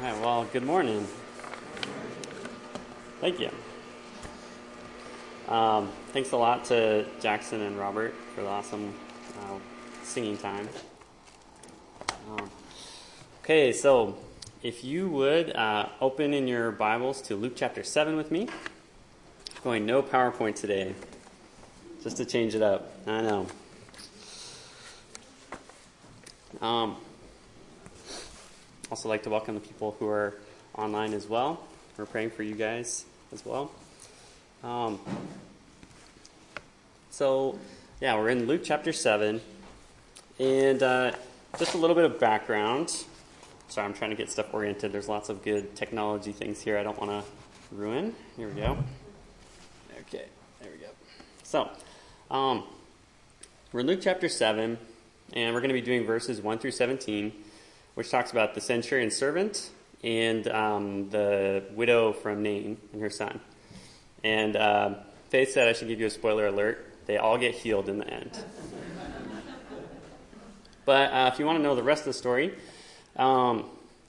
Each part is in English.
All right, well, good morning. Thank you. Thanks a lot to Jackson and Robert for the awesome singing time. Okay, so if you would open in your Bibles to Luke chapter 7 with me. Going no PowerPoint today, just to change it up. I know. Also like to welcome the people who are online as well. We're praying for you guys as well. We're in Luke chapter 7. And just a little bit of background. Sorry, I'm trying to get stuff oriented. There's lots of good technology things here I don't want to ruin. Here we go. Okay, there we go. So, we're in Luke chapter 7, and we're going to be doing verses 1 through 17, which talks about the centurion's servant and the widow from Nain and her son. And Faith said I should give you a spoiler alert. They all get healed in the end. But if you want to know the rest of the story, I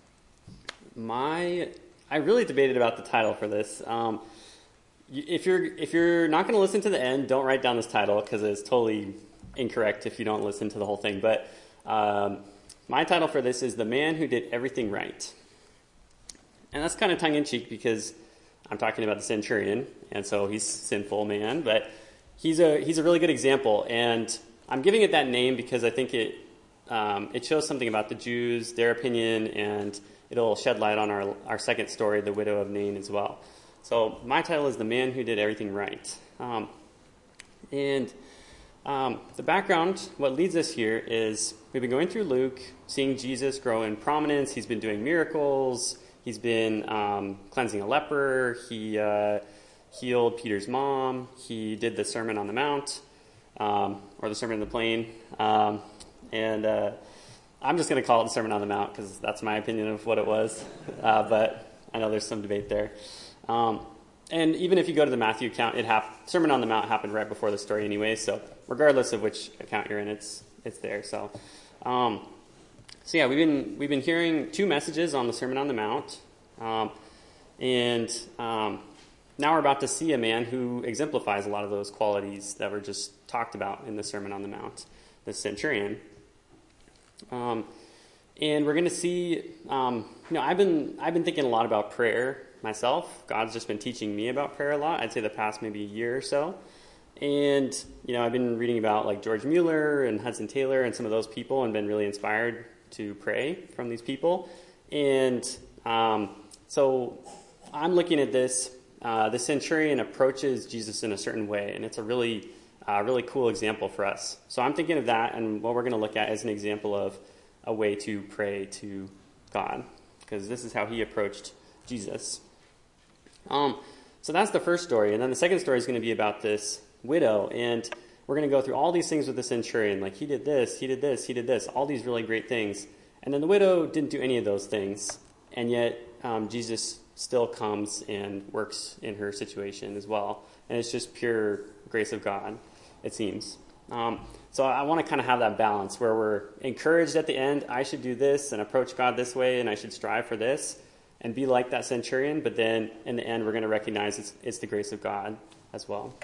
really debated about the title for this. If you're not going to listen to the end, don't write down this title because it's totally incorrect if you don't listen to the whole thing. But my title for this is The Man Who Did Everything Right. And that's kind of tongue-in-cheek because I'm talking about the centurion, and so he's a sinful man, but he's a really good example. And I'm giving it that name because I think it shows something about the Jews, their opinion, and it'll shed light on our second story, the widow of Nain, as well. So my title is The Man Who Did Everything Right. The background, what leads us here is we've been going through Luke, seeing Jesus grow in prominence. He's been doing miracles. He's been cleansing a leper. He healed Peter's mom. He did the Sermon on the Mount, or the Sermon on the Plain. I'm just going to call it the Sermon on the Mount because that's my opinion of what it was. But I know there's some debate there. And even if you go to the Matthew account, Sermon on the Mount happened right before the story anyway. So regardless of which account you're in, it's there. So we've been hearing two messages on the Sermon on the Mount, now we're about to see a man who exemplifies a lot of those qualities that were just talked about in the Sermon on the Mount, the centurion. And we're going to see, I've been thinking a lot about prayer myself. God's just been teaching me about prayer a lot. I'd say the past maybe a year or so. And, I've been reading about like George Mueller and Hudson Taylor and some of those people and been really inspired to pray from these people. And so I'm looking at this. The centurion approaches Jesus in a certain way, and it's a really cool example for us. So I'm thinking of that, and what we're going to look at is an example of a way to pray to God, because this is how he approached Jesus. So that's the first story, and then the second story is going to be about this widow, and we're going to go through all these things with the centurion, like he did this, he did this, he did this, all these really great things. And then the widow didn't do any of those things, and yet Jesus still comes and works in her situation as well. And it's just pure grace of God, it seems. So I want to kind of have that balance where we're encouraged at the end, I should do this and approach God this way, and I should strive for this and be like that centurion. But then in the end, we're going to recognize it's the grace of God as well.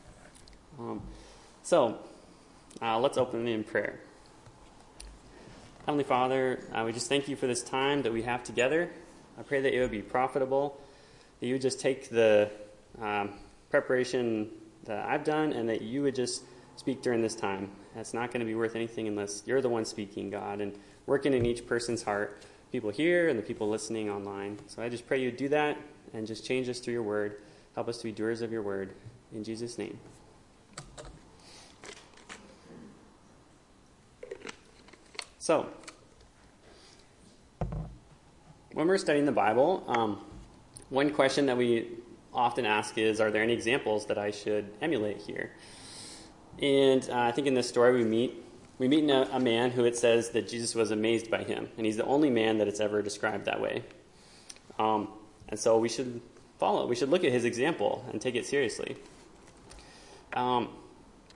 Let's open in prayer. Heavenly Father, we just thank you for this time that we have together. I pray that it would be profitable, that you would just take the preparation that I've done and that you would just speak during this time. It's not going to be worth anything unless you're the one speaking, God, and working in each person's heart, people here and the people listening online. So I just pray you would do that and just change us through your word. Help us to be doers of your word. In Jesus' name. So, when we're studying the Bible, one question that we often ask is, are there any examples that I should emulate here? And I think in this story we meet a man who it says that Jesus was amazed by him, and he's the only man that it's ever described that way. And so we should follow. We should look at his example and take it seriously.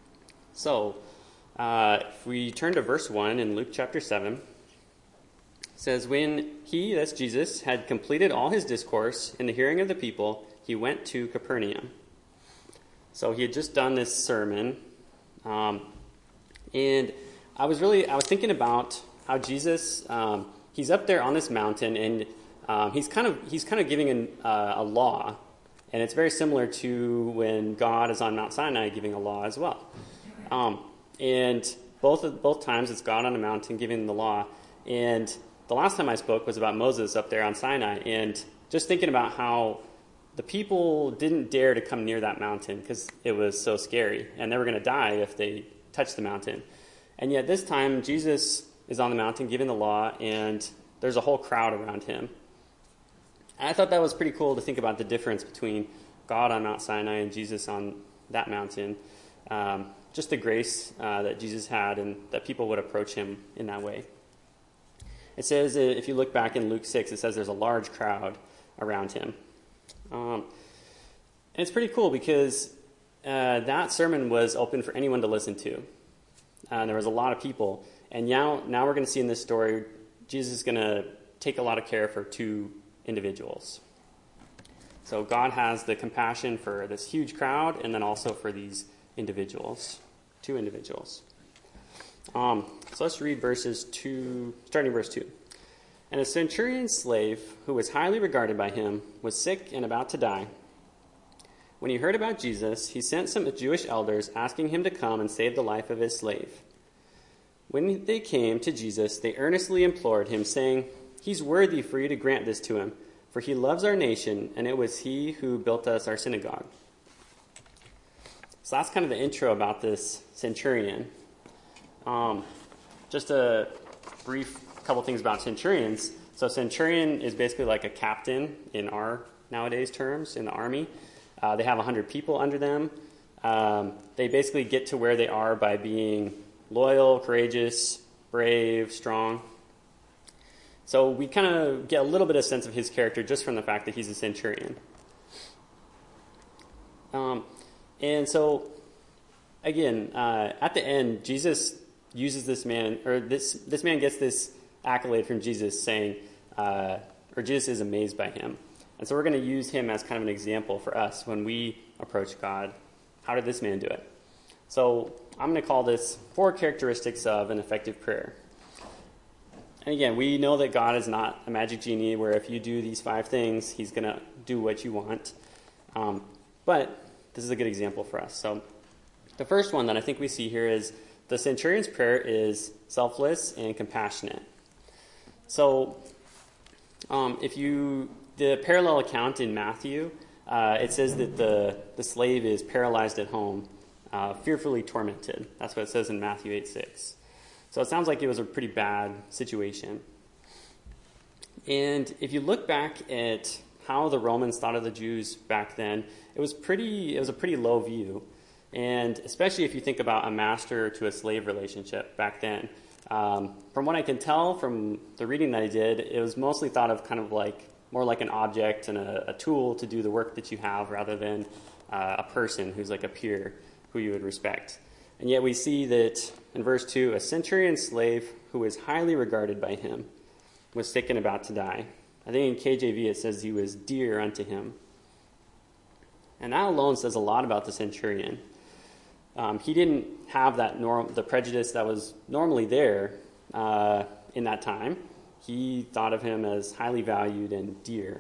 If we turn to verse 1 in Luke chapter 7, It says, when he, that's Jesus, had completed all his discourse in the hearing of the people, he went to Capernaum. So he had just done this sermon, and I was thinking about how Jesus, he's up there on this mountain, and he's kind of giving a law, and it's very similar to when God is on Mount Sinai giving a law as well. And both times it's God on a mountain giving the law, and the last time I spoke was about Moses up there on Sinai, and just thinking about how the people didn't dare to come near that mountain because it was so scary, and they were going to die if they touched the mountain. And yet this time, Jesus is on the mountain giving the law, and there's a whole crowd around him. And I thought that was pretty cool to think about the difference between God on Mount Sinai and Jesus on that mountain. Just the grace that Jesus had, and that people would approach him in that way. It says, if you look back in Luke 6, it says there's a large crowd around him. And it's pretty cool because that sermon was open for anyone to listen to. There was a lot of people. And now we're going to see in this story, Jesus is going to take a lot of care for two individuals. So God has the compassion for this huge crowd, and then also for these individuals, two individuals. So let's read starting verse 2. And a centurion's slave, who was highly regarded by him, was sick and about to die. When he heard about Jesus, he sent some Jewish elders, asking him to come and save the life of his slave. When they came to Jesus, they earnestly implored him, saying, "He's worthy for you to grant this to him, for he loves our nation, and it was he who built us our synagogue." So that's kind of the intro about this centurion. Just a brief couple things about centurions. So centurion is basically like a captain in our nowadays terms in the army. They have 100 people under them. They basically get to where they are by being loyal, courageous, brave, strong. So we kind of get a little bit of sense of his character just from the fact that he's a centurion. And so, again, at the end, Jesus uses this man, or this man gets this accolade from Jesus saying, or Jesus is amazed by him. And so we're going to use him as kind of an example for us when we approach God. How did this man do it? So I'm going to call this 4 characteristics of an effective prayer. And again, we know that God is not a magic genie where if you do these 5 things, he's going to do what you want. But this is a good example for us. So the first one that I think we see here is the centurion's prayer is selfless and compassionate. So the parallel account in Matthew, it says that the slave is paralyzed at home, fearfully tormented. That's what it says in Matthew 8:6. So it sounds like it was a pretty bad situation. And if you look back at how the Romans thought of the Jews back then, it was a pretty low view. And especially if you think about a master to a slave relationship back then. From what I can tell from the reading that I did, it was mostly thought of kind of like more like an object and a tool to do the work that you have rather than a person who's like a peer who you would respect. And yet we see that in verse 2, a centurion slave who was highly regarded by him was sick and about to die. I think in KJV it says he was dear unto him. And that alone says a lot about the centurion. He didn't have the prejudice that was normally there in that time. He thought of him as highly valued and dear.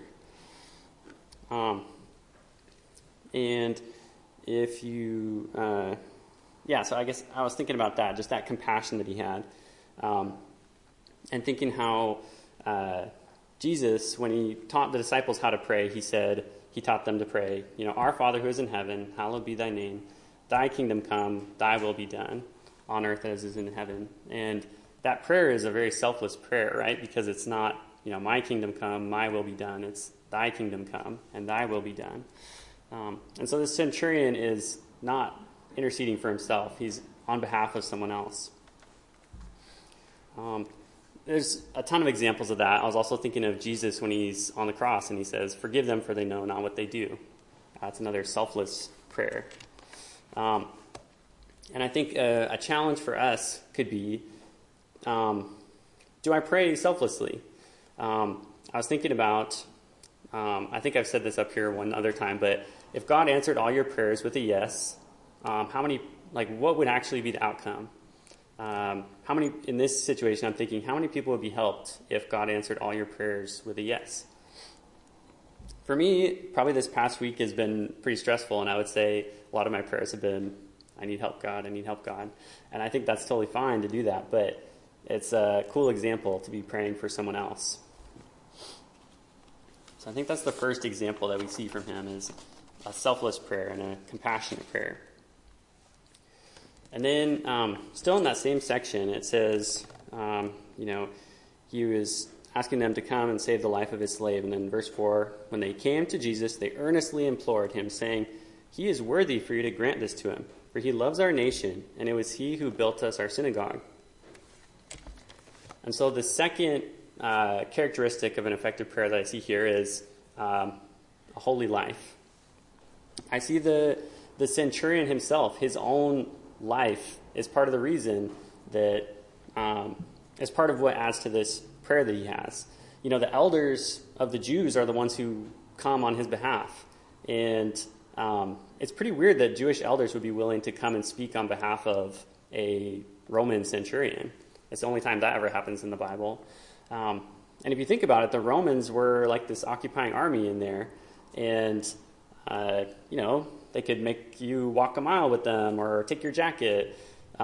And if you, so I guess I was thinking about that, just that compassion that he had. And thinking how Jesus, when he taught the disciples how to pray, he taught them to pray, "Our Father who is in heaven, hallowed be thy name. Thy kingdom come, thy will be done, on earth as is in heaven." And that prayer is a very selfless prayer, right? Because it's not, my kingdom come, my will be done. It's thy kingdom come, and thy will be done. And so this centurion is not interceding for himself. He's on behalf of someone else. There's a ton of examples of that. I was also thinking of Jesus when he's on the cross and he says, "Forgive them, for they know not what they do." That's another selfless prayer. And I think a challenge for us could be, do I pray selflessly? I was thinking about, I think I've said this up here one other time, but if God answered all your prayers with a yes, what would actually be the outcome? In this situation, I'm thinking, how many people would be helped if God answered all your prayers with a yes? For me, probably this past week has been pretty stressful, and I would say a lot of my prayers have been, I need help, God, I need help, God. And I think that's totally fine to do that, but it's a cool example to be praying for someone else. So I think that's the first example that we see from him, is a selfless prayer and a compassionate prayer. And then, still in that same section, it says, he was asking them to come and save the life of his slave. And then verse 4, when they came to Jesus, they earnestly implored him, saying, he is worthy for you to grant this to him, for he loves our nation, and it was he who built us our synagogue. And so the second characteristic of an effective prayer that I see here is a holy life. I see the centurion himself, his own life, is part of the reason that is part of what adds to this prayer that he has. The elders of the Jews are the ones who come on his behalf. And it's pretty weird that Jewish elders would be willing to come and speak on behalf of a Roman centurion. It's the only time that ever happens in the Bible. And if you think about it, the Romans were like this occupying army in there. And, they could make you walk a mile with them or take your jacket.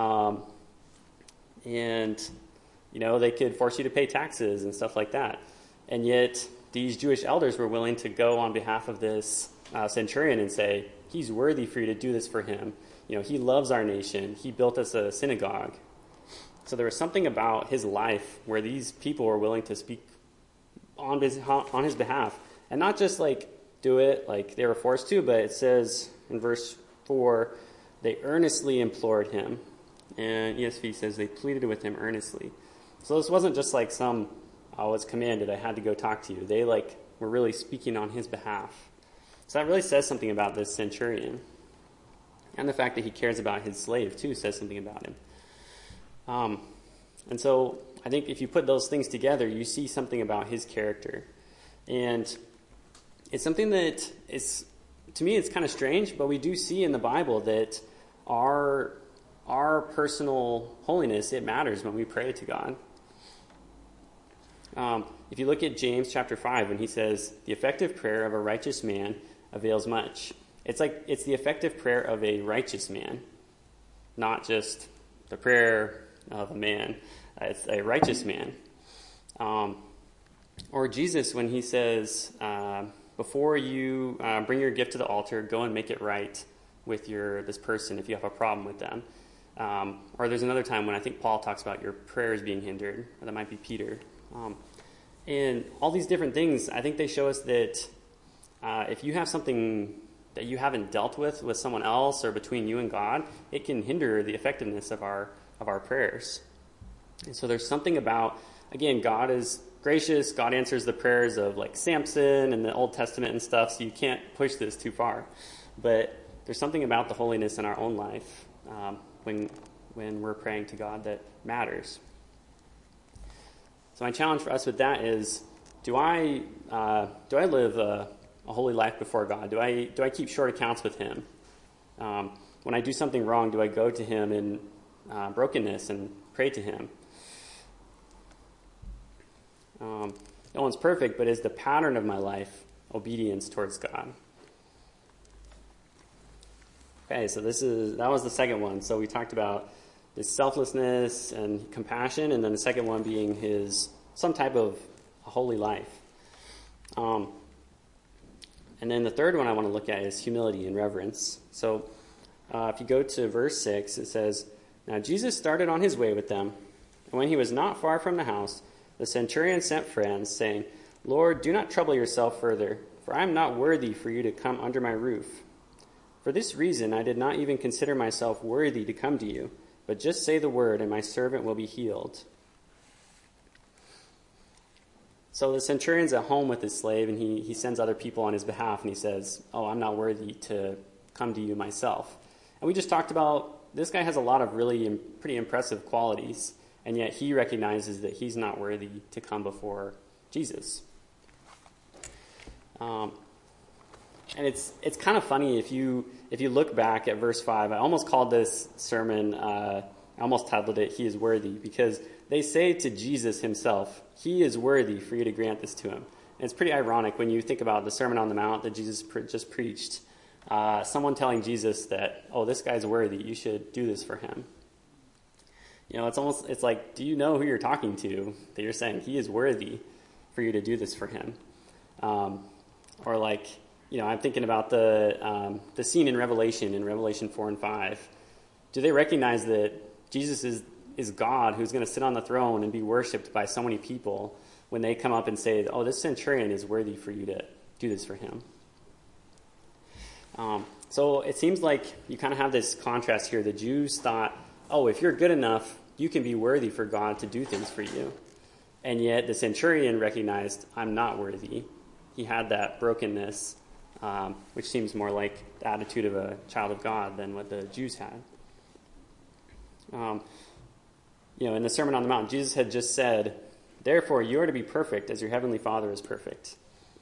They could force you to pay taxes and stuff like that. And yet these Jewish elders were willing to go on behalf of this centurion and say, he's worthy for you to do this for him. He loves our nation. He built us a synagogue. So there was something about his life where these people were willing to speak on his behalf. And not just do it like they were forced to, but it says in verse 4, they earnestly implored him. And ESV says they pleaded with him earnestly. So this wasn't just I was commanded, I had to go talk to you. They were really speaking on his behalf. So that really says something about this centurion. And the fact that he cares about his slave too says something about him. And so I think if you put those things together, you see something about his character. And it's something that is, to me, it's kind of strange, but we do see in the Bible that our personal holiness, it matters when we pray to God. If you look at James chapter 5, when he says, the effective prayer of a righteous man avails much. It's the effective prayer of a righteous man, not just the prayer of a man. It's a righteous man. Or Jesus, when he says, before you bring your gift to the altar, go and make it right with this person if you have a problem with them. Or there's another time when I think Paul talks about your prayers being hindered, or that might be Peter. And all these different things, I think they show us that if you have something that you haven't dealt with someone else or between you and God, it can hinder the effectiveness of our prayers. And so there's something about, again, God is gracious. God answers the prayers of Samson and the Old Testament and stuff, so you can't push this too far. But there's something about the holiness in our own life when we're praying to God that matters. So my challenge for us with that is, do I live a holy life before God? Do I keep short accounts with him? When I do something wrong, do I go to him in brokenness and pray to him? No one's perfect, but is the pattern of my life obedience towards God? Okay, so that was the second one. So we talked about his selflessness and compassion, and then the second one being some type of holy life. And then the third one I want to look at is humility and reverence. So if you go to verse 6, it says, now Jesus started on his way with them, and when he was not far from the house, the centurion sent friends, saying, Lord, do not trouble yourself further, for I am not worthy for you to come under my roof. For this reason I did not even consider myself worthy to come to you, but just say the word, and my servant will be healed. So the centurion's at home with his slave, and he sends other people on his behalf, and he says, I'm not worthy to come to you myself. And we just talked about, this guy has a lot of really pretty impressive qualities. and yet he recognizes that he's not worthy to come before Jesus. And it's kind of funny if you look back at verse 5. I almost called this sermon, I almost titled it, "He is Worthy," because they say to Jesus himself, "He is worthy for you to grant this to him." And it's pretty ironic when you think about the Sermon on the Mount that Jesus just preached. Someone telling Jesus that, "Oh, this guy's worthy, you should do this for him." It's like, do you know who you're talking to that you're saying he is worthy for you to do this for him? Or like, I'm thinking about the scene in Revelation 4 and 5. Do they recognize that Jesus is God who's going to sit on the throne and be worshipped by so many people when they come up and say, "Oh, this centurion is worthy for you to do this for him"? So it seems like you kind of have this contrast here. The Jews thought, "Oh, if you're good enough, you can be worthy for God to do things for you." And yet the centurion recognized, "I'm not worthy." He had that brokenness, which seems more like the attitude of a child of God than what the Jews had. In the Sermon on the Mount, Jesus had just said, "Therefore you are to be perfect as your heavenly Father is perfect."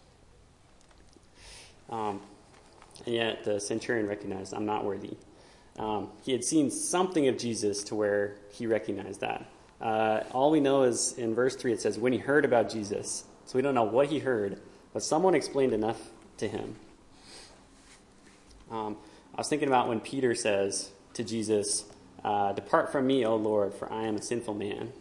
And yet the centurion recognized, "I'm not worthy." He had seen something of Jesus to where he recognized that. All we know is in verse 3 it says, "When he heard about Jesus," so we don't know what he heard, but someone explained enough to him. I was thinking about when Peter says to Jesus, "Depart from me, O Lord, for I am a sinful man."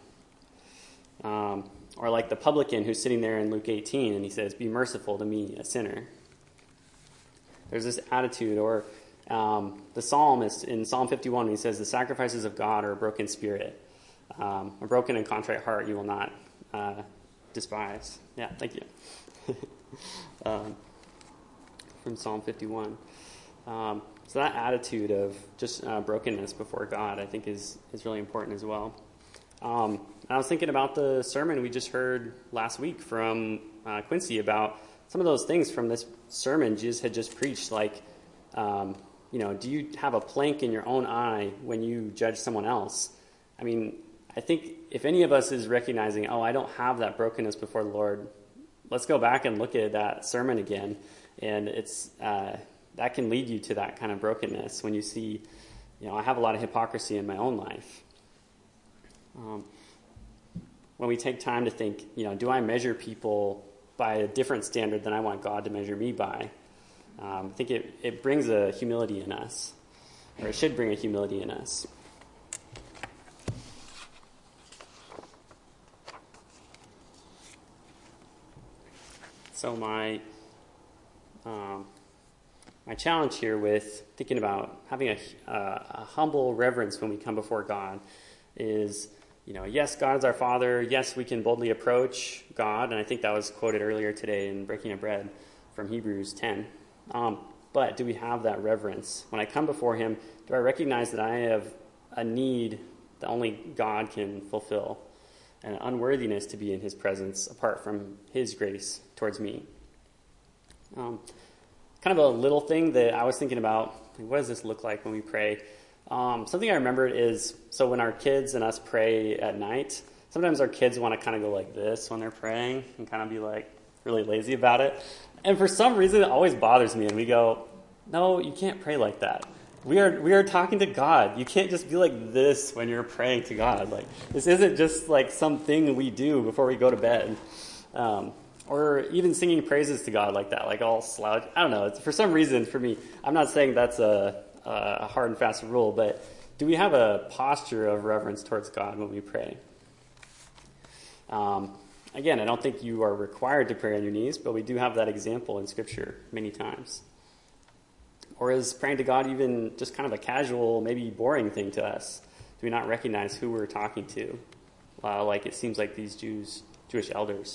Or like the publican who's sitting there in Luke 18 and he says, "Be merciful to me, a sinner." There's this attitude. Or the psalmist in Psalm 51, he says, "The sacrifices of God are a broken spirit. A broken and contrite heart you will not despise." Yeah, thank you. From Psalm 51. So that attitude of just brokenness before God, I think, is really important as well. I was thinking about the sermon we just heard last week from Quincy about some of those things from this sermon Jesus had just preached, like, do you have a plank in your own eye when you judge someone else? I mean, I think if any of us is recognizing, "Oh, I don't have that brokenness before the Lord," let's go back and look at that sermon again. And it's that can lead you to that kind of brokenness when you see, I have a lot of hypocrisy in my own life. When we take time to think, do I measure people by a different standard than I want God to measure me by? I think it brings a humility in us, or it should bring a humility in us. So my challenge here with thinking about having a humble reverence when we come before God is, yes, God is our Father. Yes, we can boldly approach God, and I think that was quoted earlier today in Breaking of Bread from Hebrews 10. But do we have that reverence? When I come before him, do I recognize that I have a need that only God can fulfill, and an unworthiness to be in his presence apart from his grace towards me? Kind of a little thing that I was thinking about, what does this look like when we pray? Something I remembered is, so when our kids and us pray at night, sometimes our kids want to kind of go like this when they're praying and kind of be like really lazy about it. And for some reason, it always bothers me. And we go, "No, you can't pray like that. We are talking to God. You can't just be like this when you're praying to God. Like, this isn't just like something we do before we go to bed." Or even singing praises to God like that, like all slouch. I don't know. It's, for some reason, for me, I'm not saying that's a hard and fast rule, but do we have a posture of reverence towards God when we pray? Again, I don't think you are required to pray on your knees, but we do have that example in Scripture many times. Or is praying to God even just kind of a casual, maybe boring thing to us? Do we not recognize who we're talking to? Like it seems like these Jewish elders.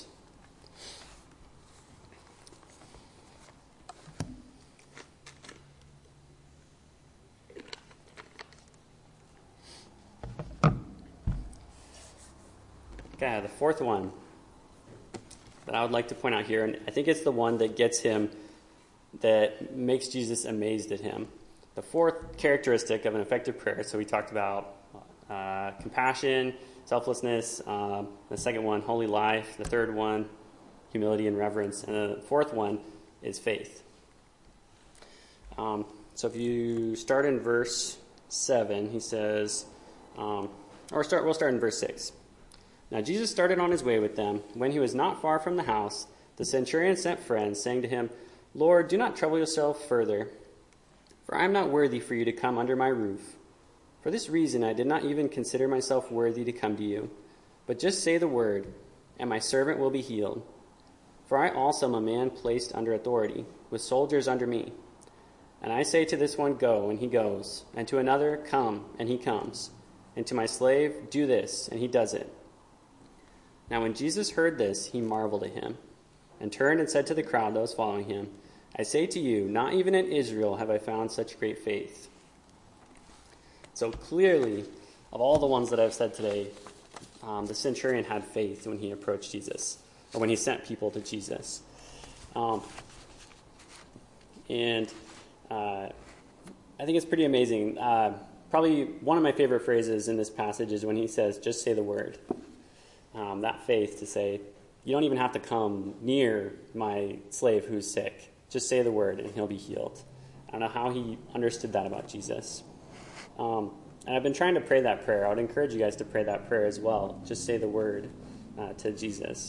Okay, the fourth one that I would like to point out here, and I think it's the one that gets him, that makes Jesus amazed at him. The fourth characteristic of an effective prayer, so we talked about compassion, selflessness. The second one, holy life. The third one, humility and reverence. And the fourth one is faith. So if you start in verse 7, he says, we'll start in verse 6. Now Jesus started on his way with them. When he was not far from the house, the centurion sent friends, saying to him, Lord, do not trouble yourself further, for I am not worthy for you to come under my roof. For this reason I did not even consider myself worthy to come to you. But just say the word, and my servant will be healed. For I also am a man placed under authority, with soldiers under me. And I say to this one, go, and he goes, and to another, come, and he comes, and to my slave, do this, and he does it. Now when Jesus heard this, he marveled at him, and turned and said to the crowd that was following him, I say to you, not even in Israel have I found such great faith. So clearly, of all the ones that I've said today, the centurion had faith when he approached Jesus, or when he sent people to Jesus. And I think it's pretty amazing. Probably one of my favorite phrases in this passage is when he says, just say the word. That faith to say, you don't even have to come near my slave who's sick. Just say the word and he'll be healed. I don't know how he understood that about Jesus. And I've been trying to pray that prayer. I would encourage you guys to pray that prayer as well. Just say the word to Jesus.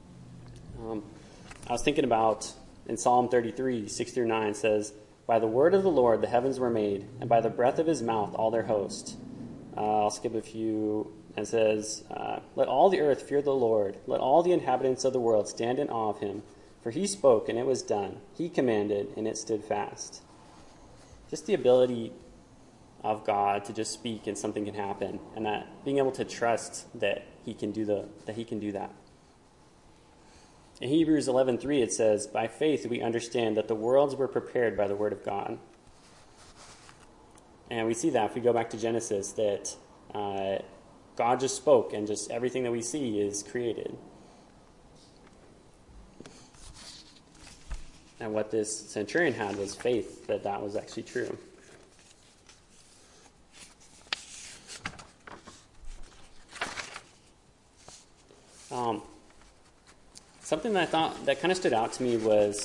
I was thinking about in Psalm 33, 6-9 says, by the word of the Lord the heavens were made, and by the breath of his mouth all their host. I'll skip a few. It says, let all the earth fear the Lord. Let all the inhabitants of the world stand in awe of him. For he spoke, and it was done. He commanded, and it stood fast. Just the ability of God to just speak and something can happen, and that being able to trust that he can do that. In Hebrews 11:3 it says, by faith we understand that the worlds were prepared by the word of God. And we see that if we go back to Genesis, that God just spoke, and just everything that we see is created. And what this centurion had was faith that that was actually true. Something that I thought that kind of stood out to me was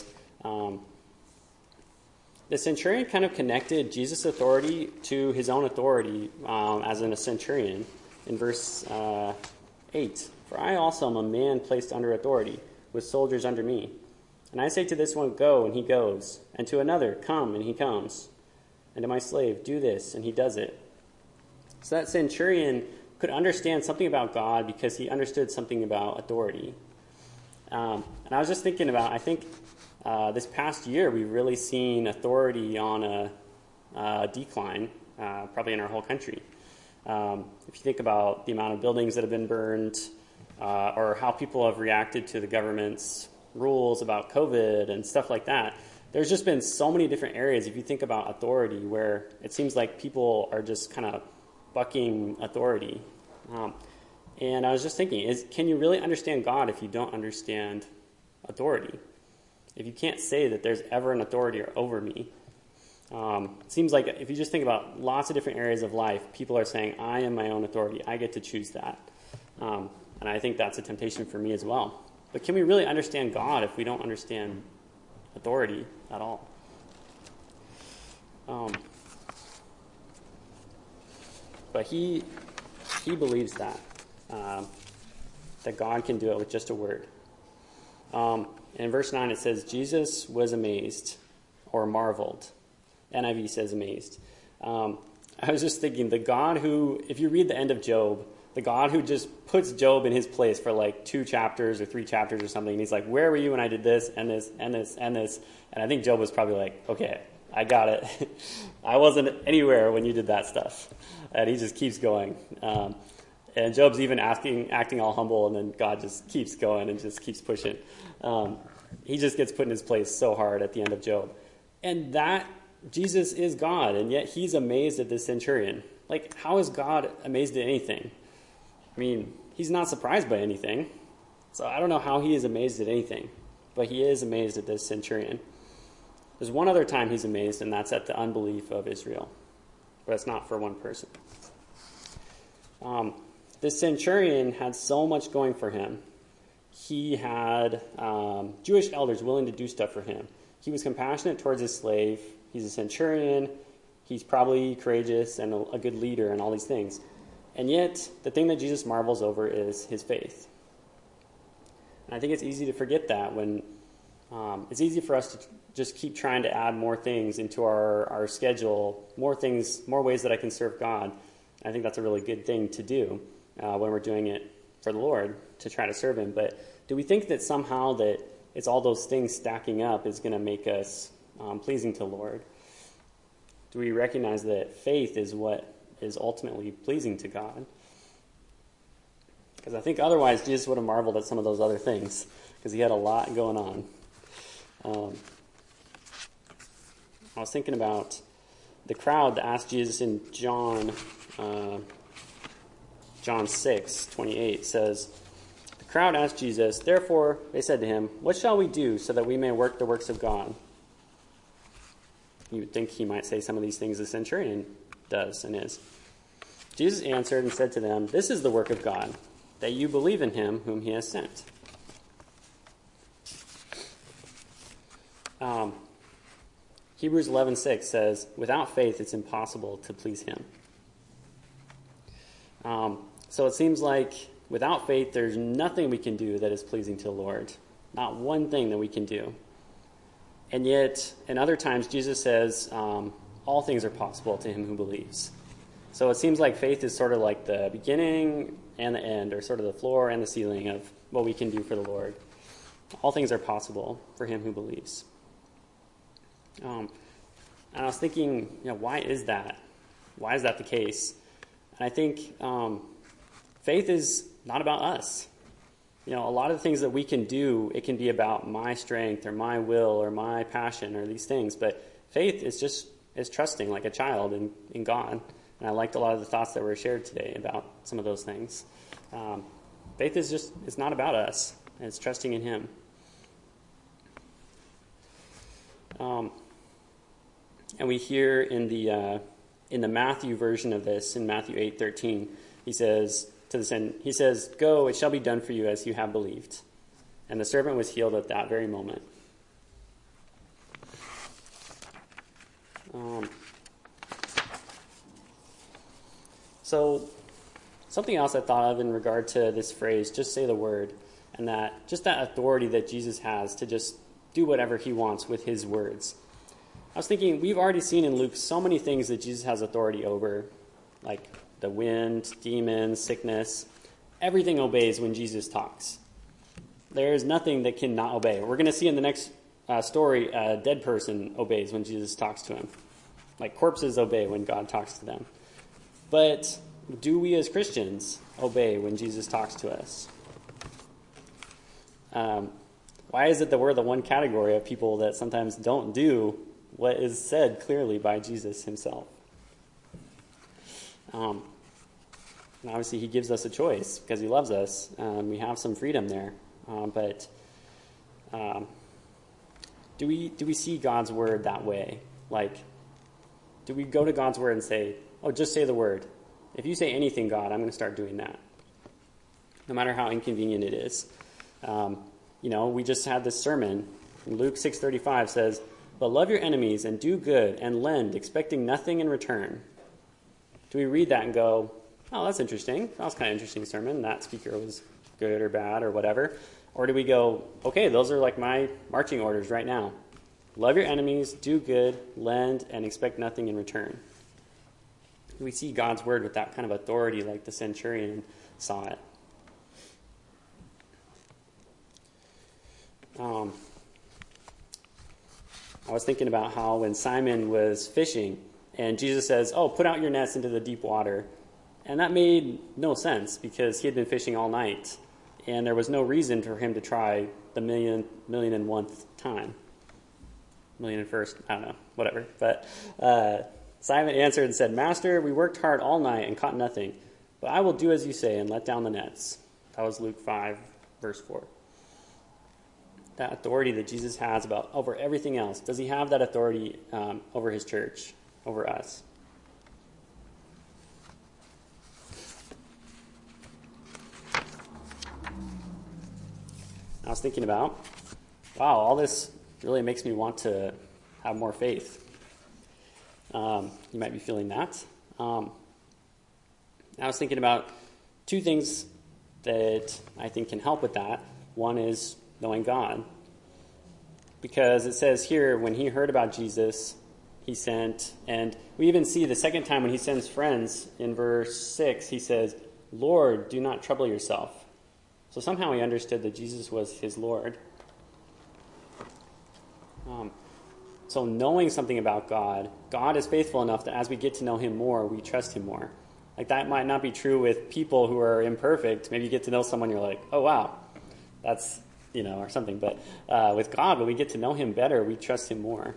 the centurion kind of connected Jesus' authority to his own authority as a centurion in verse 8. For I also am a man placed under authority, with soldiers under me. And I say to this one, go, and he goes, and to another, come, and he comes, and to my slave, do this, and he does it. So that centurion could understand something about God because he understood something about authority. And I was just thinking about, I think this past year we've really seen authority on a decline, probably in our whole country. If you think about the amount of buildings that have been burned, or how people have reacted to the government's rules about COVID and stuff like that, there's just been so many different areas, if you think about authority, where it seems like people are just kind of bucking authority. And I was just thinking, can you really understand God if you don't understand authority? If you can't say that there's ever an authority over me. It seems like if you just think about lots of different areas of life, people are saying, I am my own authority. I get to choose that. And I think that's a temptation for me as well. But can we really understand God if we don't understand authority at all? But he believes that God can do it with just a word. In verse 9 it says, Jesus was amazed, or marveled. NIV says amazed. I was just thinking, the God who, if you read the end of Job, the God who just puts Job in his place for like 2 chapters or 3 chapters or something, and he's like, where were you when I did this and this and this and this? And I think Job was probably like, okay, I got it. I wasn't anywhere when you did that stuff. And he just keeps going. And Job's even acting all humble, and then God just keeps going and just keeps pushing. He just gets put in his place so hard at the end of Job. And that, Jesus is God, and yet he's amazed at this centurion. Like, how is God amazed at anything? I mean, he's not surprised by anything. So I don't know how he is amazed at anything. But he is amazed at this centurion. There's one other time he's amazed, and that's at the unbelief of Israel. But it's not for one person. this centurion had so much going for him. He had Jewish elders willing to do stuff for him. He was compassionate towards his slave. He's a centurion. He's probably courageous and a good leader and all these things. And yet, the thing that Jesus marvels over is his faith. And I think it's easy to forget that when it's easy for us to just keep trying to add more things into our schedule, more things, more ways that I can serve God. I think that's a really good thing to do when we're doing it for the Lord, to try to serve him. But do we think that somehow that it's all those things stacking up is going to make us pleasing to the Lord? Do we recognize that faith is what is ultimately pleasing to God? Because I think otherwise Jesus would have marveled at some of those other things, because he had a lot going on. I was thinking about the crowd that asked Jesus in John 6:28 says, the crowd asked Jesus, therefore they said to him, what shall we do so that we may work the works of God? You would think he might say some of these things the centurion does and is. Jesus answered and said to them, this is the work of God, that you believe in him whom he has sent. Hebrews 11:6 says, without faith it's impossible to please him. So it seems like without faith there's nothing we can do that is pleasing to the Lord. Not one thing that we can do. And yet, in other times, Jesus says, all things are possible to him who believes. So it seems like faith is sort of like the beginning and the end, or sort of the floor and the ceiling of what we can do for the Lord. All things are possible for him who believes. And I was thinking, why is that? Why is that the case? And I think faith is not about us. A lot of the things that we can do, it can be about my strength or my will or my passion or these things. But faith is trusting like a child in God. And I liked a lot of the thoughts that were shared today about some of those things. Faith it's not about us. It's trusting in him. And we hear in the Matthew version of this, in Matthew 8:13, he says, go, it shall be done for you as you have believed. And the servant was healed at that very moment. So something else I thought of in regard to this phrase, just say the word, and that authority that Jesus has to just do whatever he wants with his words. I was thinking, we've already seen in Luke so many things that Jesus has authority over, like the wind, demons, sickness. Everything obeys when Jesus talks. There is nothing that cannot obey. We're going to see in the next story, a dead person obeys when Jesus talks to him. Like corpses obey when God talks to them. But do we as Christians obey when Jesus talks to us? Why is it that we're the one category of people that sometimes don't do what is said clearly by Jesus himself? And obviously he gives us a choice because he loves us. We have some freedom there. But do we see God's word that way? Like, do we go to God's word and say, oh, just say the word. If you say anything, God, I'm going to start doing that. No matter how inconvenient it is. We just had this sermon. Luke 6:35 says, but love your enemies and do good and lend, expecting nothing in return. Do we read that and go, oh, that's interesting. That was kind of an interesting sermon. That speaker was good or bad or whatever. Or do we go, okay, those are like my marching orders right now. Love your enemies, do good, lend, and expect nothing in return. We see God's word with that kind of authority like the centurion saw it. I was thinking about how when Simon was fishing and Jesus says, oh, put out your nets into the deep water. And that made no sense because he had been fishing all night. And there was no reason for him to try the million and one time. Million and first, I don't know, whatever. But Simon answered and said, Master, we worked hard all night and caught nothing. But I will do as you say and let down the nets. That was Luke 5, verse 4. That authority that Jesus has over everything else. Does he have that authority over his church, over us? was thinking about, wow, all this really makes me want to have more faith. You might be feeling that. I was thinking about two things that I think can help with that. One is knowing God. Because it says here, when he heard about Jesus, he sent, and we even see the second time when he sends friends in verse 6, he says, Lord, do not trouble yourself. So somehow he understood that Jesus was his Lord. So knowing something about God, God is faithful enough that as we get to know him more, we trust him more. Like that might not be true with people who are imperfect. Maybe you get to know someone, you're like, oh wow, that's, or something. But with God, when we get to know him better, we trust him more.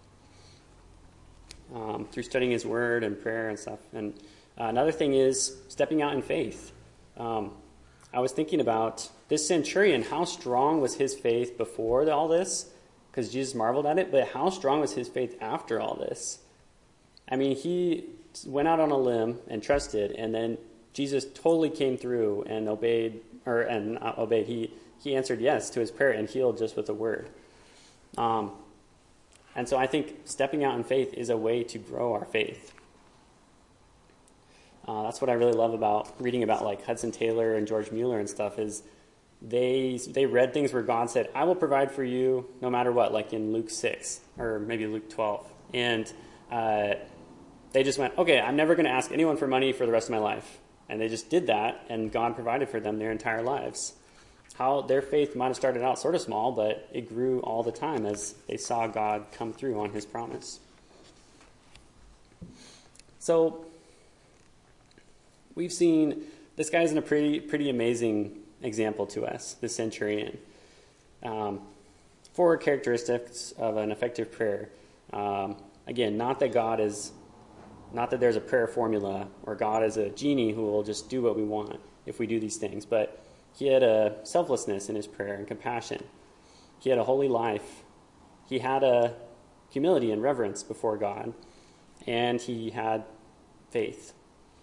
Through studying his word and prayer and stuff. And another thing is stepping out in faith. I was thinking about this centurion, how strong was his faith before all this? Because Jesus marveled at it, but how strong was his faith after all this? I mean, he went out on a limb and trusted, and then Jesus totally came through and not obeyed. He answered yes to his prayer and healed just with a word. And so I think stepping out in faith is a way to grow our faith. That's what I really love about reading about like Hudson Taylor and George Mueller and stuff is they read things where God said, I will provide for you no matter what, like in Luke 6 or maybe Luke 12. And they just went, okay, I'm never going to ask anyone for money for the rest of my life. And they just did that, and God provided for them their entire lives. How their faith might have started out sort of small, but it grew all the time as they saw God come through on his promise. So we've seen this guy's in a pretty amazing example to us, the centurion. 4 characteristics of an effective prayer. Again, not that there's a prayer formula or God is a genie who will just do what we want if we do these things, but he had a selflessness in his prayer and compassion. He had a holy life. He had a humility and reverence before God, and he had faith.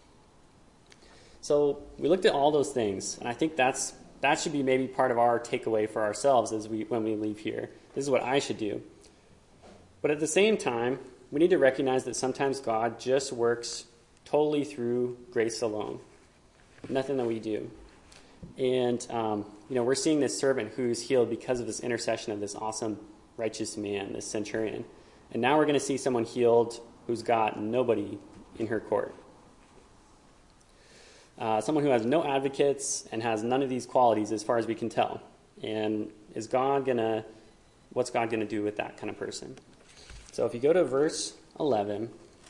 So we looked at all those things, and I think that should be maybe part of our takeaway for ourselves when we leave here. This is what I should do. But at the same time, we need to recognize that sometimes God just works totally through grace alone. Nothing that we do. And, we're seeing this servant who's healed because of this intercession of this awesome, righteous man, this centurion. And now we're going to see someone healed who's got nobody in her court. Someone who has no advocates and has none of these qualities as far as we can tell. And what's God going to do with that kind of person? So if you go to verse 11,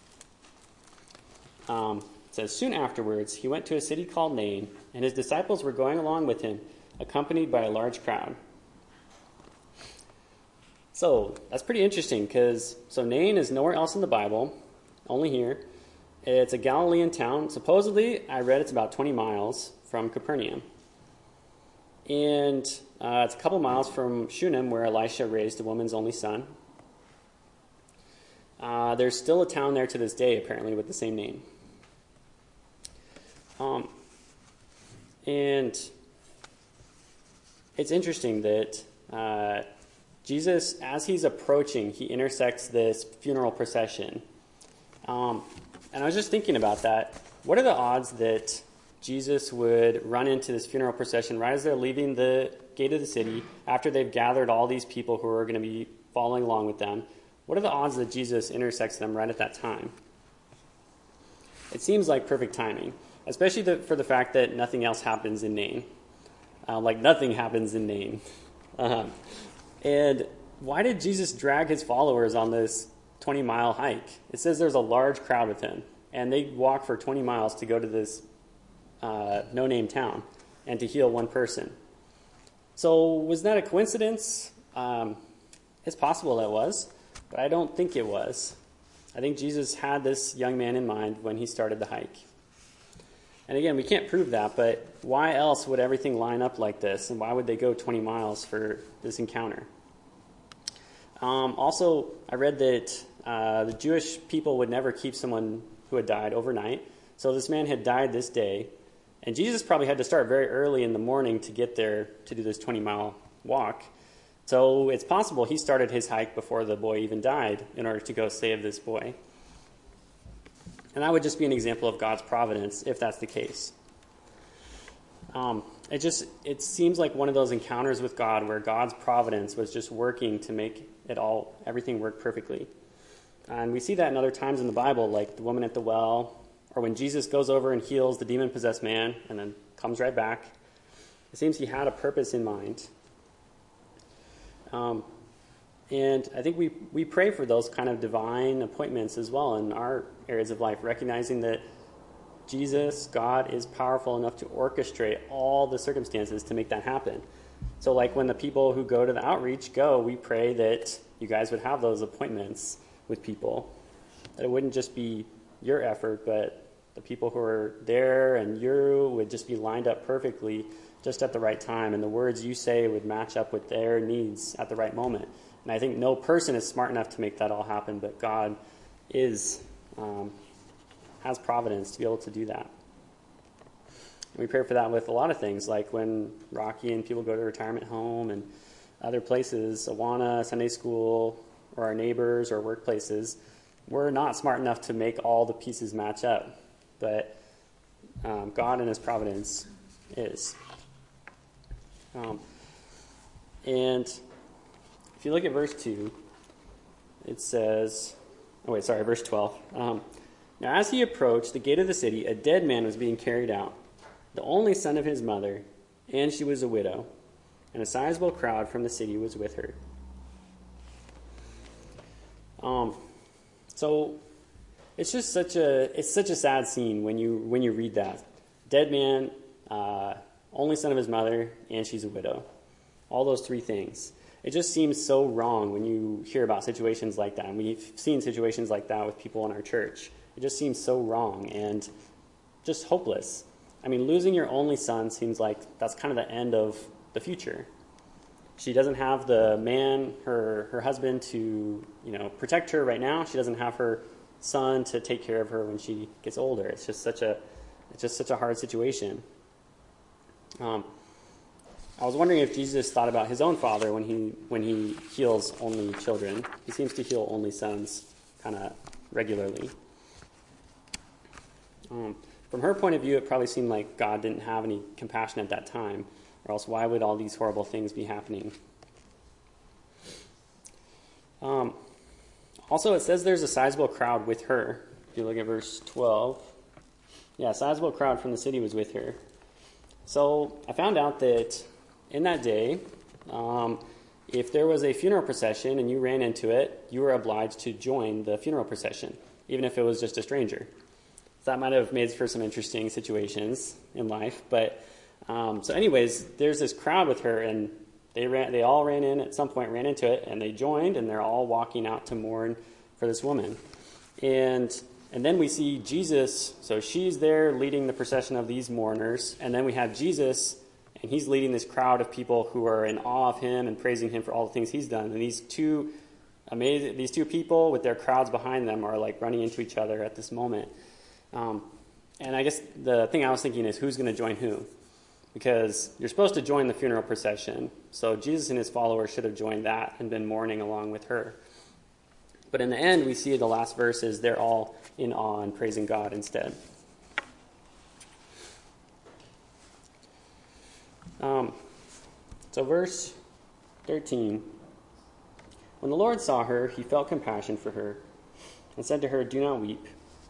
it says, Soon afterwards, he went to a city called Nain, and his disciples were going along with him, accompanied by a large crowd. So that's pretty interesting, because Nain is nowhere else in the Bible, only here. It's a Galilean town. Supposedly, I read it's about 20 miles from Capernaum. And it's a couple miles from Shunem, where Elisha raised a woman's only son. There's still a town there to this day, apparently, with the same name. And it's interesting that Jesus, as he's approaching, he intersects this funeral procession. And I was just thinking about that. What are the odds that Jesus would run into this funeral procession right as they're leaving the gate of the city, after they've gathered all these people who are going to be following along with them? What are the odds that Jesus intersects them right at that time? It seems like perfect timing, especially for the fact that nothing else happens in Nain. Nothing happens in Nain. And why did Jesus drag his followers on this 20-mile hike? It says there's a large crowd with him, and they walk for 20 miles to go to this no-name town and to heal one person. So was that a coincidence? It's possible that was, but I don't think it was. I think Jesus had this young man in mind when he started the hike. And again, we can't prove that, but why else would everything line up like this? And why would they go 20 miles for this encounter? Also, I read that the Jewish people would never keep someone who had died overnight. So this man had died this day. And Jesus probably had to start very early in the morning to get there to do this 20-mile walk. So it's possible he started his hike before the boy even died in order to go save this boy. And that would just be an example of God's providence, if that's the case. It seems like one of those encounters with God where God's providence was just working to make everything work perfectly. And we see that in other times in the Bible, like the woman at the well, or when Jesus goes over and heals the demon-possessed man and then comes right back. It seems he had a purpose in mind. And I think we pray for those kind of divine appointments as well in our areas of life, recognizing that Jesus, God, is powerful enough to orchestrate all the circumstances to make that happen. So like when the people who go to the outreach go, we pray that you guys would have those appointments with people, that it wouldn't just be your effort, but the people who are there and you would just be lined up perfectly just at the right time, and the words you say would match up with their needs at the right moment. And I think no person is smart enough to make that all happen, but God has providence to be able to do that. And we pray for that with a lot of things, like when Rocky and people go to retirement home and other places, Awana, Sunday school, or our neighbors or workplaces. We're not smart enough to make all the pieces match up, but God in his providence is. And if you look at verse 2, it says, verse 12. Now as he approached the gate of the city, a dead man was being carried out, the only son of his mother, and she was a widow, and a sizable crowd from the city was with her. So it's just such a sad scene when you read that. Dead man, only son of his mother, and she's a widow. All those three things. It just seems so wrong when you hear about situations like that. And we've seen situations like that with people in our church. It just seems so wrong and just hopeless. I mean, losing your only son seems like that's kind of the end of the future. She doesn't have the man, her husband, to protect her right now. She doesn't have her son to take care of her when she gets older. It's just such a hard situation. I was wondering if Jesus thought about his own father when he heals only children. He seems to heal only sons kind of regularly. From her point of view, it probably seemed like God didn't have any compassion at that time, or else why would all these horrible things be happening? Also, it says there's a sizable crowd with her. If you look at verse 12. Yeah, a sizable crowd from the city was with her. So I found out that in that day, if there was a funeral procession and you ran into it, you were obliged to join the funeral procession, even if it was just a stranger. So that might have made for some interesting situations in life. But so anyways, there's this crowd with her, and they all ran in at some point, ran into it, and they joined, and they're all walking out to mourn for this woman. And then we see Jesus, so she's there leading the procession of these mourners, and then we have Jesus, and he's leading this crowd of people who are in awe of him and praising him for all the things he's done. And these two people with their crowds behind them are like running into each other at this moment. And I guess the thing I was thinking is, who's going to join who? Because you're supposed to join the funeral procession. So Jesus and his followers should have joined that and been mourning along with her. But in the end, we see the last verses, they're all in awe and praising God instead. So verse 13. When the Lord saw her, he felt compassion for her and said to her, "Do not weep."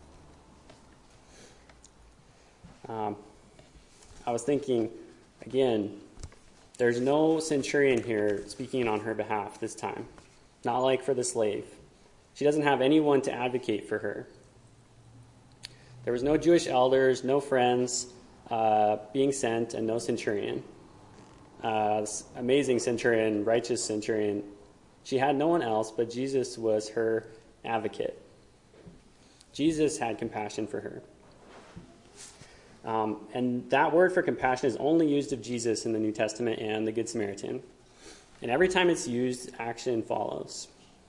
I was thinking, again, there's no centurion here speaking on her behalf this time. Not like for the slave. She doesn't have anyone to advocate for her. There was no Jewish elders, no friends being sent, and no centurion. This amazing centurion, righteous centurion. She had no one else, but Jesus was her advocate. Jesus had compassion for her. And that word for compassion is only used of Jesus in the New Testament and the Good Samaritan. And every time it's used, action follows.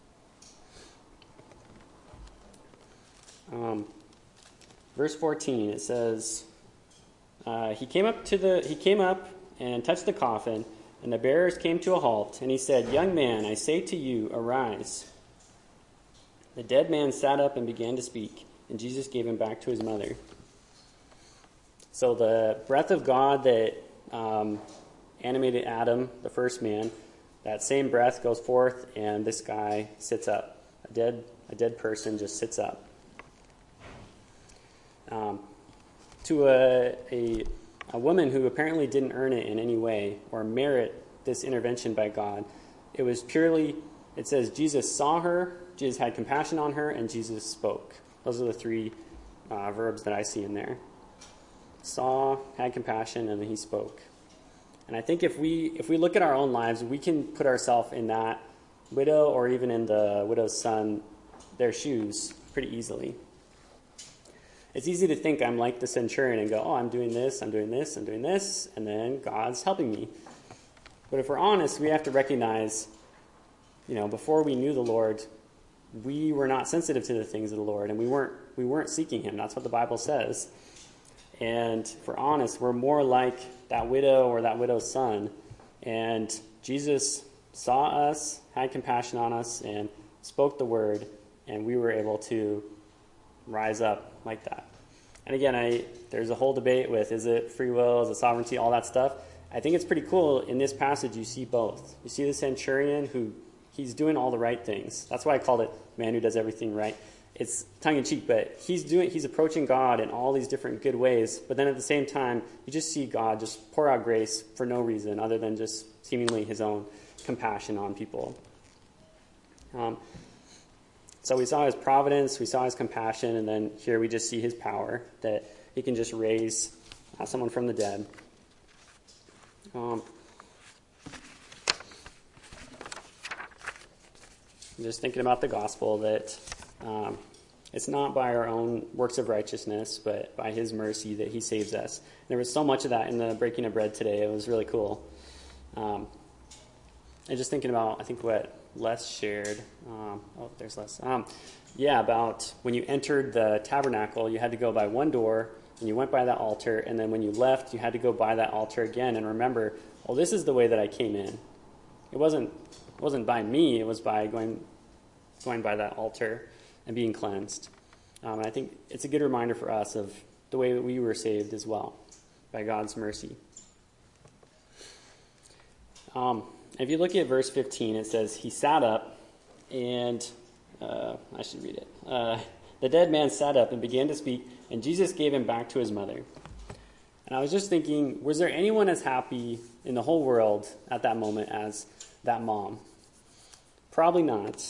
Verse 14, it says, he came up and touched the coffin, And the bearers came to a halt, and he said, "Young man, I say to you, arise." The dead man sat up and began to speak, and Jesus gave him back to his mother. So the breath of God that animated Adam, the first man, that same breath goes forth, and this guy sits up. A dead person just sits up. To a woman who apparently didn't earn it in any way or merit this intervention by God, it was purely, it says Jesus saw her, Jesus had compassion on her, and Jesus spoke. Those are the three verbs that I see in there. Saw, had compassion, and then he spoke. And I think if we look at our own lives, we can put ourselves in that widow or even in the widow's son, their shoes, pretty easily. It's easy to think I'm like the centurion and go, oh, I'm doing this, I'm doing this, I'm doing this, and then God's helping me. But if we're honest, we have to recognize, before we knew the Lord, we were not sensitive to the things of the Lord, and we weren't seeking him. That's what the Bible says. And if we're honest, we're more like that widow or that widow's son. And Jesus saw us, had compassion on us, and spoke the word, and we were able to rise up like that. And again, there's a whole debate with, is it free will, is it sovereignty, all that stuff. I think it's pretty cool. In this passage, you see both. You see the centurion who, he's doing all the right things. That's why I called it man who does everything right. It's tongue-in-cheek, but he's approaching God in all these different good ways. But then at the same time, you just see God just pour out grace for no reason other than just seemingly his own compassion on people. So we saw his providence, we saw his compassion, and then here we just see his power, that he can just raise someone from the dead. I'm just thinking about the gospel, that it's not by our own works of righteousness, but by his mercy that he saves us. There was so much of that in the breaking of bread today. It was really cool. And just thinking about, I think what Les shared. There's Les. About when you entered the tabernacle, you had to go by one door, and you went by that altar, and then when you left, you had to go by that altar again and remember, this is the way that I came in. It wasn't by me, it was by going by that altar and being cleansed. And I think it's a good reminder for us of the way that we were saved as well, by God's mercy. If you look at verse 15, it says, he sat up, and I should read it. The dead man sat up and began to speak, and Jesus gave him back to his mother. And I was just thinking, was there anyone as happy in the whole world at that moment as that mom? Probably not.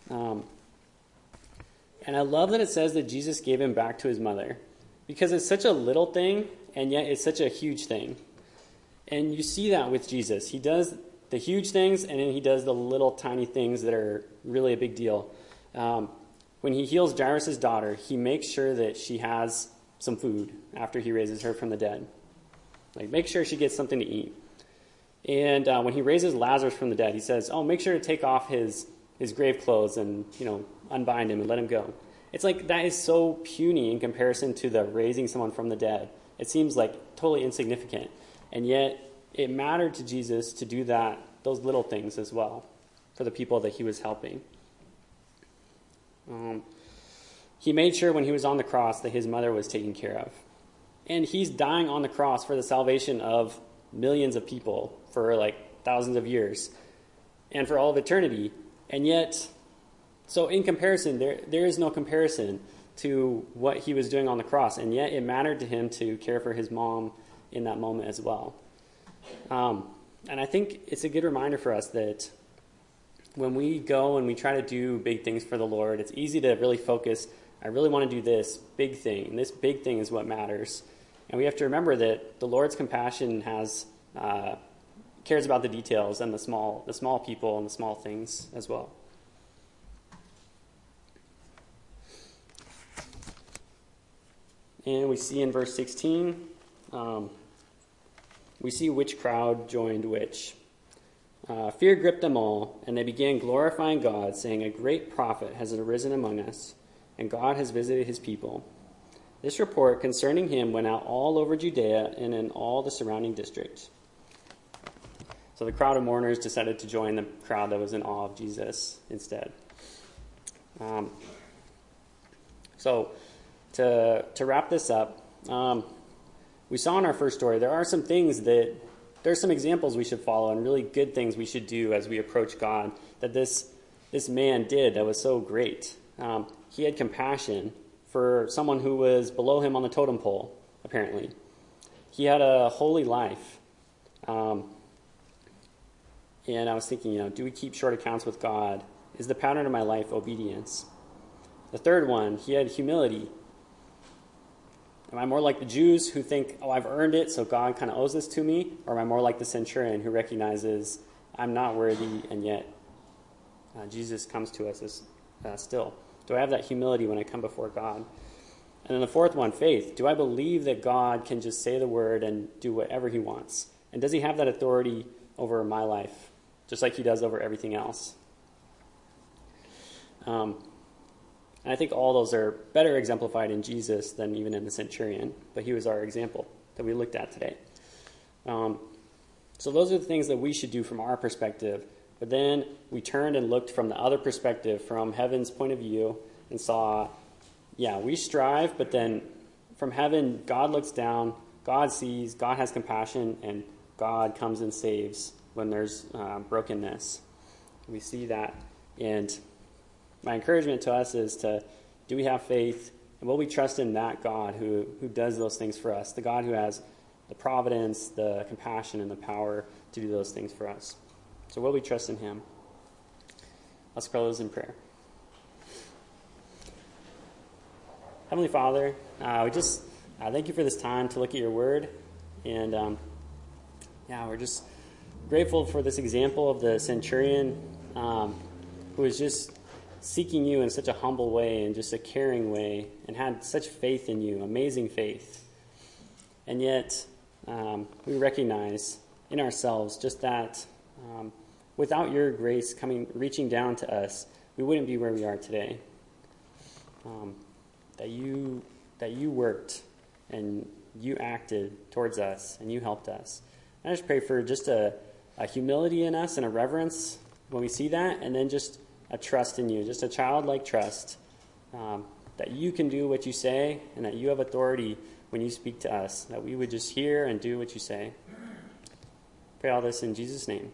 And I love that it says that Jesus gave him back to his mother, because it's such a little thing, and yet it's such a huge thing. And you see that with Jesus. He does the huge things, and then he does the little tiny things that are really a big deal. When he heals Jairus' daughter, he makes sure that she has some food after he raises her from the dead. Make sure she gets something to eat. And when he raises Lazarus from the dead, he says, make sure to take off his grave clothes and, unbind him and let him go. It's like that is so puny in comparison to the raising someone from the dead. It seems totally insignificant. And yet it mattered to Jesus to do those little things as well for the people that he was helping. He made sure when he was on the cross that his mother was taken care of. And he's dying on the cross for the salvation of millions of people for thousands of years and for all of eternity. And yet, so in comparison, there is no comparison to what he was doing on the cross. And yet it mattered to him to care for his mom in that moment as well. And I think it's a good reminder for us that when we go and we try to do big things for the Lord, it's easy to really focus, I really want to do this big thing, and this big thing is what matters. And we have to remember that the Lord's compassion cares about the details and the small people and the small things as well. And we see in verse 16, we see which crowd joined which. Fear gripped them all, and they began glorifying God, saying, "A great prophet has arisen among us, and God has visited his people." This report concerning him went out all over Judea and in all the surrounding districts. So the crowd of mourners decided to join the crowd that was in awe of Jesus instead. So to wrap this up, we saw in our first story there's some examples we should follow and really good things we should do as we approach God that this man did that was so great. He had compassion for someone who was below him on the totem pole, apparently. He had a holy life. And I was thinking, do we keep short accounts with God? Is the pattern of my life obedience? The third one, he had humility. Am I more like the Jews who think, I've earned it, so God kind of owes this to me? Or am I more like the centurion who recognizes I'm not worthy, and yet Jesus comes to us still? Do I have that humility when I come before God? And then the fourth one, faith. Do I believe that God can just say the word and do whatever he wants? And does he have that authority over my life, just like he does over everything else? And I think all those are better exemplified in Jesus than even in the centurion, but he was our example that we looked at today. So those are the things that we should do from our perspective. But then we turned and looked from the other perspective, from heaven's point of view, and saw, we strive, but then from heaven, God looks down, God sees, God has compassion, and God comes and saves when there's brokenness. We see that. And my encouragement to us is do we have faith, and will we trust in that God who does those things for us, the God who has the providence, the compassion, and the power to do those things for us? So will we trust in him? Let's close in prayer. Heavenly Father, we just thank you for this time to look at your word. And we're just grateful for this example of the centurion who was just seeking you in such a humble way and just a caring way and had such faith in you, amazing faith. And yet we recognize in ourselves just that without your grace reaching down to us, we wouldn't be where we are today. That you worked and you acted towards us and you helped us. I just pray for just a humility in us and a reverence when we see that, and then just a trust in you, just a childlike trust that you can do what you say and that you have authority when you speak to us, that we would just hear and do what you say. Pray all this in Jesus' name.